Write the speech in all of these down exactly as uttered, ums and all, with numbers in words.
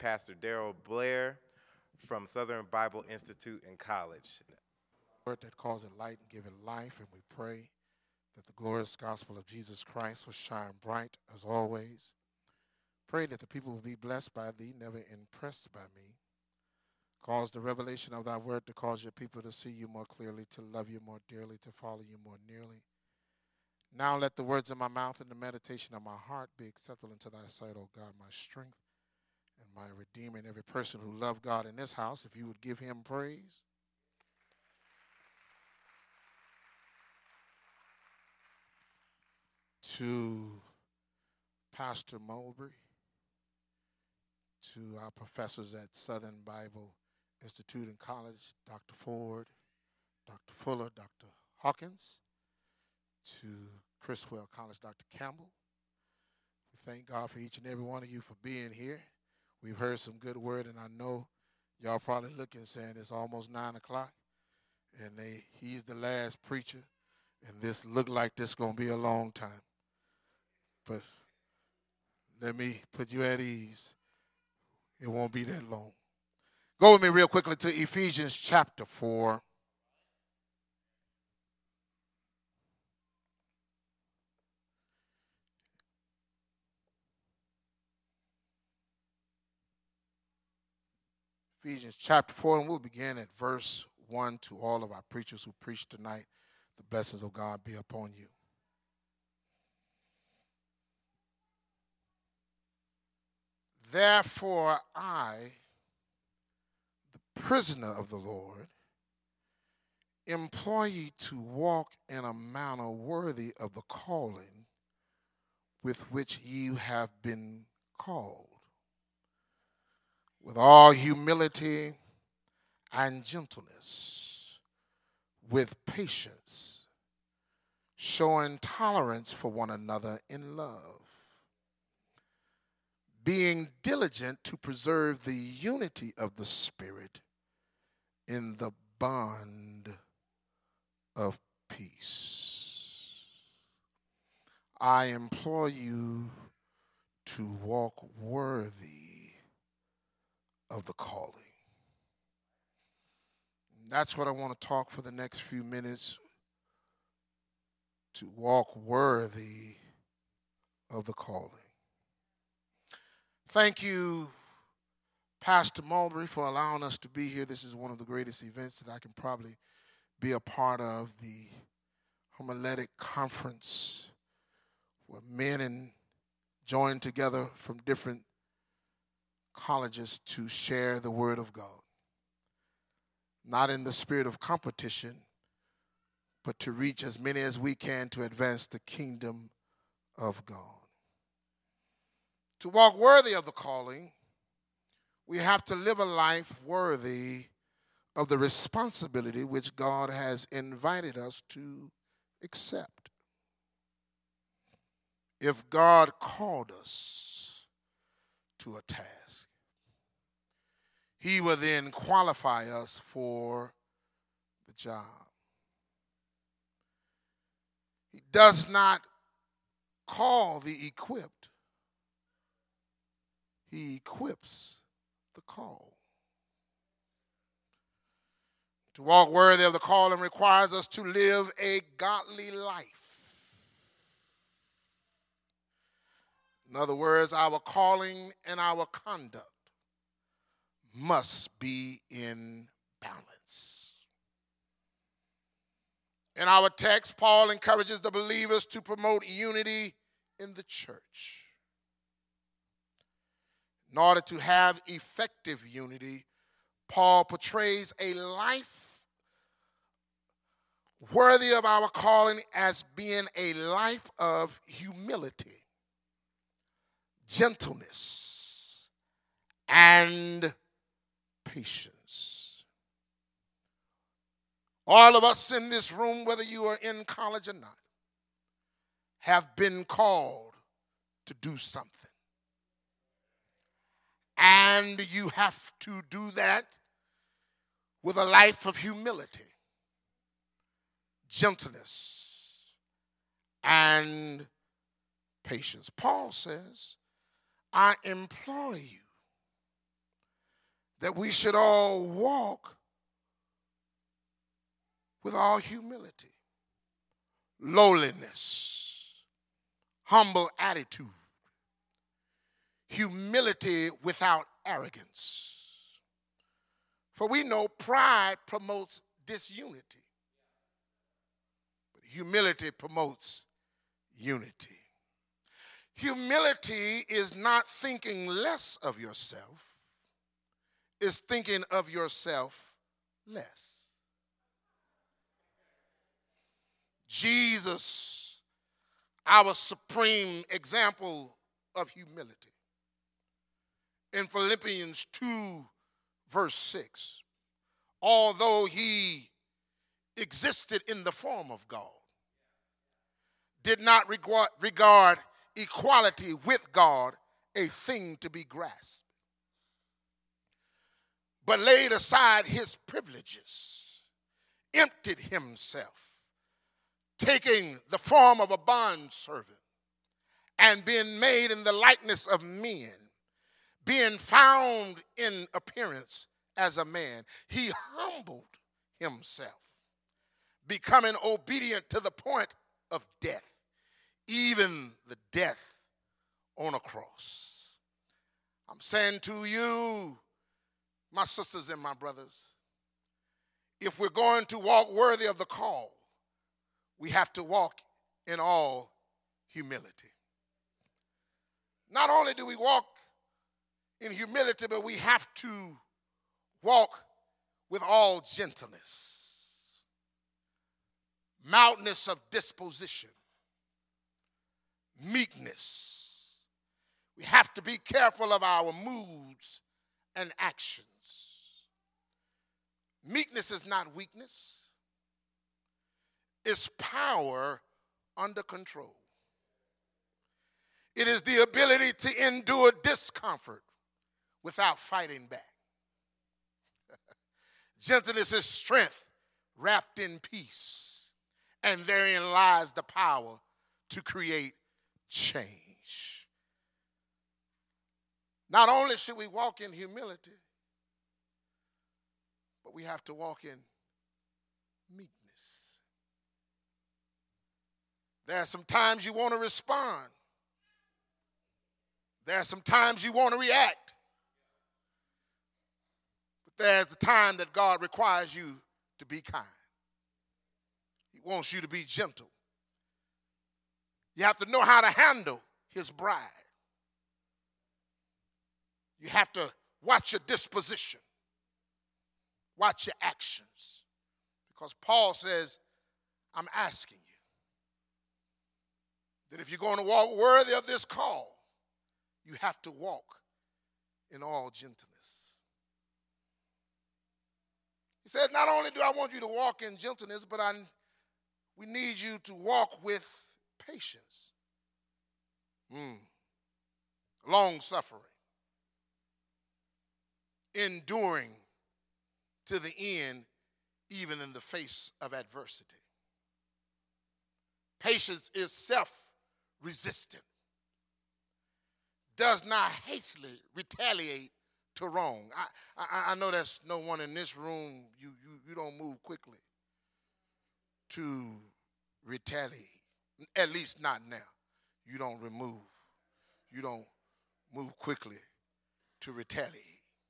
Pastor Daryl Blair from Southern Bible Institute and College. Word that calls it light and give it life, and we pray that the glorious gospel of Jesus Christ will shine bright as always. Pray that the people will be blessed by thee, never impressed by me. Cause the revelation of thy word to cause your people to see you more clearly, to love you more dearly, to follow you more nearly. Now let the words of my mouth and the meditation of my heart be acceptable unto thy sight, O God, my strength and my redeemer. And every person who loved God in this house, if you would give him praise. To Pastor Mulberry, to our professors at Southern Bible Institute and College, Doctor Ford, Doctor Fuller, Doctor Hawkins, to Criswell College, Doctor Campbell. We thank God for each and every one of you for being here. We've heard some good word, and I know y'all probably looking saying it's almost nine o'clock, and they he's the last preacher, and this look like this going to be a long time. But let me put you at ease. It won't be that long. Go with me real quickly to Ephesians chapter four. Ephesians chapter four, and we'll begin at verse one. To all of our preachers who preached tonight, the blessings of God be upon you. Therefore I, the prisoner of the Lord, implore ye to walk in a manner worthy of the calling with which ye have been called, with all humility and gentleness, with patience, showing tolerance for one another in love, being diligent to preserve the unity of the Spirit in the bond of peace. I implore you to walk worthy of the calling. That's what I want to talk for the next few minutes, to walk worthy of the calling. Thank you, Pastor Mulberry, for allowing us to be here. This is one of the greatest events that I can probably be a part of, the homiletic conference, where men and join together from different colleges to share the word of God. Not in the spirit of competition, but to reach as many as we can to advance the kingdom of God. To walk worthy of the calling, we have to live a life worthy of the responsibility which God has invited us to accept. If God called us to a task, he will then qualify us for the job. He does not call the equipped. He equips the call. To walk worthy of the calling requires us to live a godly life. In other words, our calling and our conduct must be in balance. In our text, Paul encourages the believers to promote unity in the church. In order to have effective unity, Paul portrays a life worthy of our calling as being a life of humility, gentleness, and patience. All of us in this room, whether you are in college or not, have been called to do something. And you have to do that with a life of humility, gentleness, and patience. Paul says, I implore you that we should all walk with all humility, lowliness, humble attitude, humility without arrogance. For we know pride promotes disunity, but humility promotes unity. Humility is not thinking less of yourself, it's thinking of yourself less. Jesus, our supreme example of humility. In Philippians two, verse six, although he existed in the form of God, did not regard, regard equality with God a thing to be grasped, but laid aside his privileges, emptied himself, taking the form of a bondservant, and being made in the likeness of men, being found in appearance as a man, he humbled himself, becoming obedient to the point of death, even the death on a cross. I'm saying to you, my sisters and my brothers, if we're going to walk worthy of the call, we have to walk in all humility. Not only do we walk in humility, but we have to walk with all gentleness, mildness of disposition, meekness. We have to be careful of our moods and actions. Meekness is not weakness. It's power under control. It is the ability to endure discomfort without fighting back. Gentleness is strength wrapped in peace, and therein lies the power to create change. Not only should we walk in humility, but we have to walk in meekness. There are some times you want to respond. There are some times you want to react. But there's the time that God requires you to be kind. He wants you to be gentle. You have to know how to handle his bride. You have to watch your disposition. Watch your actions. Because Paul says, I'm asking you that if you're going to walk worthy of this call, you have to walk in all gentleness. He says, not only do I want you to walk in gentleness, but I, we need you to walk with patience, mm. long-suffering, enduring to the end, even in the face of adversity. Patience is self-resistant, does not hastily retaliate to wrong. I, I, I know there's no one in this room, you, you, you don't move quickly to retaliate, at least not now. You don't remove, you don't move quickly to retaliate.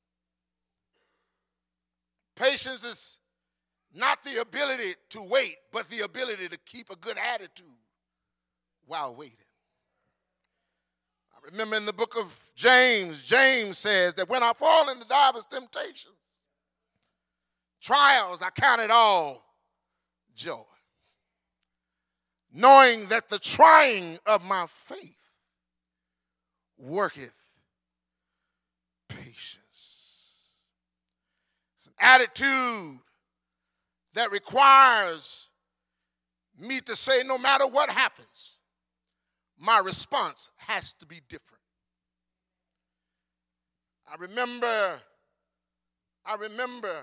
Patience is not the ability to wait, but the ability to keep a good attitude while waiting. I remember in the book of James, James says that when I fall into divers temptations, trials, I count it all joy, knowing that the trying of my faith worketh patience. It's an attitude that requires me to say, no matter what happens, my response has to be different. I remember, I remember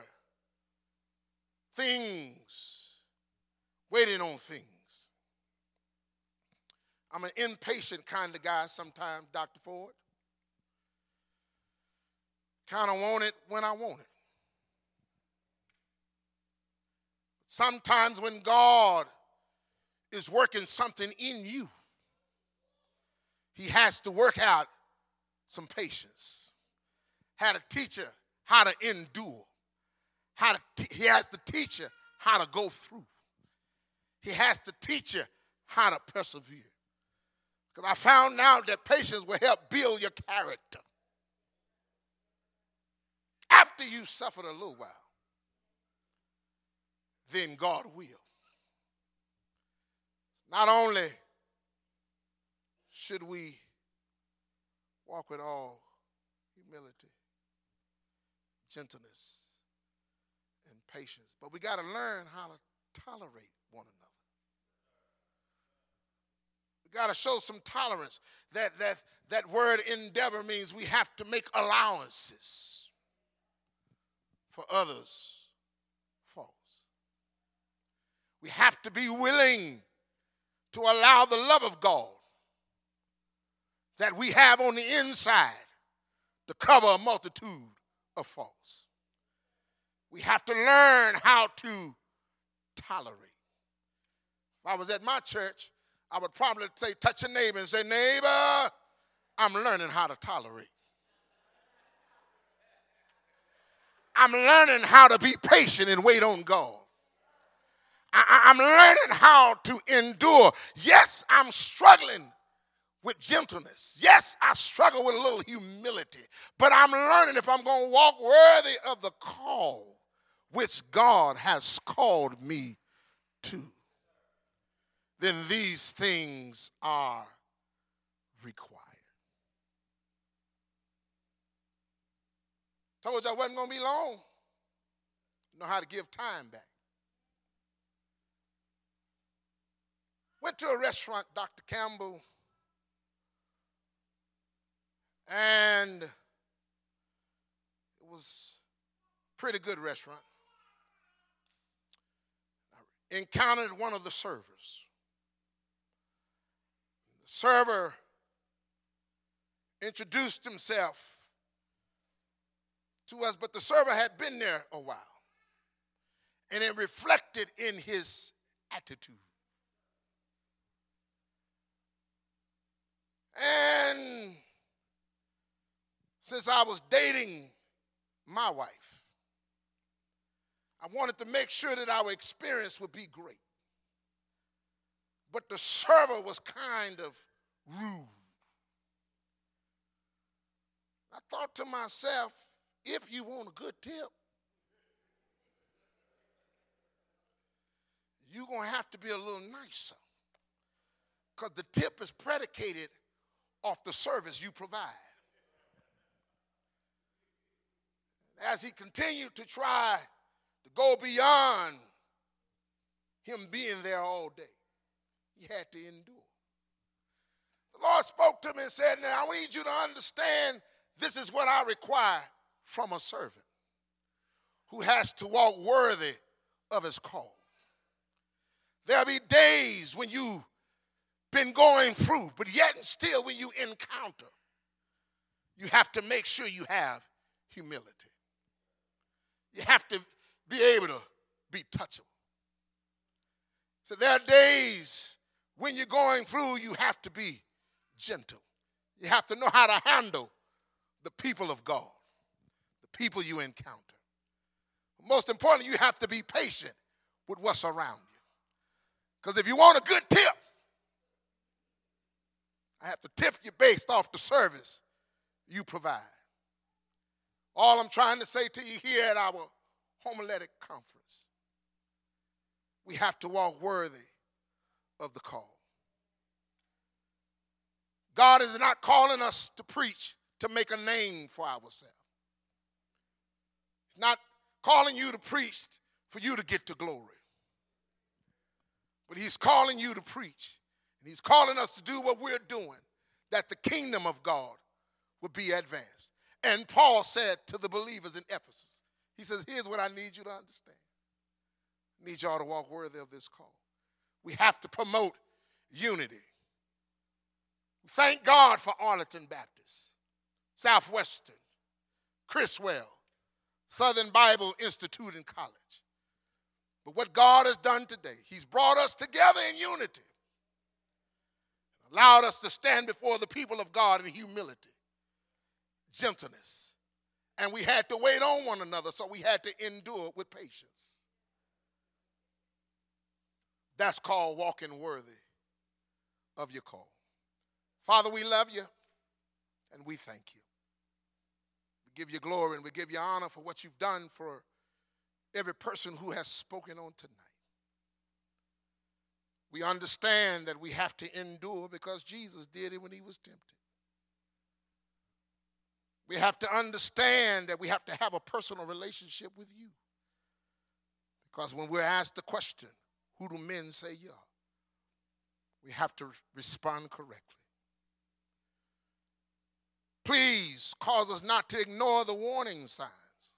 things, waiting on things. I'm an impatient kind of guy sometimes, Doctor Ford. kind of want it when I want it. Sometimes when God is working something in you, he has to work out some patience. How to teach you how to endure. How to t- he has to teach you how to go through. He has to teach you how to persevere. Because I found out that patience will help build your character. After you suffered a little while, then God will. Not only should we walk with all humility, gentleness, and patience, but we got to learn how to tolerate one another. We got to show some tolerance. That, that, that word endeavor means we have to make allowances for others' faults. We have to be willing to allow the love of God that we have on the inside to cover a multitude of faults. We have to learn how to tolerate. If I was at my church, I would probably say, touch your neighbor and say, neighbor, I'm learning how to tolerate. I'm learning how to be patient and wait on God. I, I'm learning how to endure. Yes, I'm struggling with gentleness. Yes, I struggle with a little humility. But I'm learning if I'm going to walk worthy of the call which God has called me to, then these things are required. Told you I wasn't going to be long. Know how to give time back. Went to a restaurant, Doctor Campbell, and it was a pretty good restaurant. I encountered one of the servers. The server introduced himself to us, but the server had been there a while, and it reflected in his attitude. And since I was dating my wife, I wanted to make sure that our experience would be great. But the server was kind of rude. I thought to myself, if you want a good tip, you're going to have to be a little nicer, because the tip is predicated off the service you provide. As he continued to try to go beyond him being there all day, he had to endure. The Lord spoke to me and said, now I need you to understand this is what I require from a servant who has to walk worthy of his call. There'll be days when you've been going through, but yet and still when you encounter, you have to make sure you have humility. You have to be able to be touchable. So there are days when you're going through, you have to be gentle. You have to know how to handle the people of God, the people you encounter. Most importantly, you have to be patient with what's around you. Because if you want a good tip, I have to tip you based off the service you provide. All I'm trying to say to you here at our homiletic conference, we have to walk worthy of the call. God is not calling us to preach to make a name for ourselves. He's not calling you to preach for you to get to glory. But he's calling you to preach. And he's calling us to do what we're doing, that the kingdom of God would be advanced. And Paul said to the believers in Ephesus, he says, here's what I need you to understand. I need y'all to walk worthy of this call. We have to promote unity. Thank God for Arlington Baptist, Southwestern, Criswell, Southern Bible Institute and College. But what God has done today, he's brought us together in unity, allowed us to stand before the people of God in humility, gentleness. And we had to wait on one another, so we had to endure with patience. That's called walking worthy of your call. Father, we love you and we thank you. We give you glory and we give you honor for what you've done for every person who has spoken on tonight. We understand that we have to endure because Jesus did it when he was tempted. We have to understand that we have to have a personal relationship with you. Because when we're asked the question, who do men say you are? We have to respond correctly. Please cause us not to ignore the warning signs.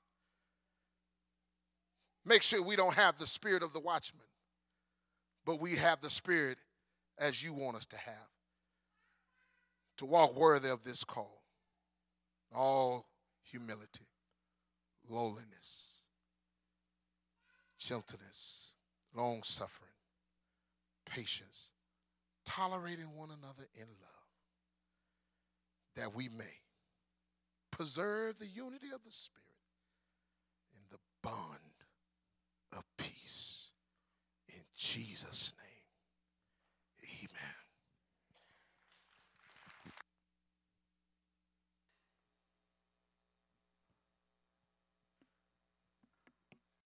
Make sure we don't have the spirit of the watchman, but we have the spirit as you want us to have, to walk worthy of this call. All humility, lowliness, gentleness, long-suffering, patience, tolerating one another in love, that we may preserve the unity of the Spirit in the bond of peace. In Jesus' name.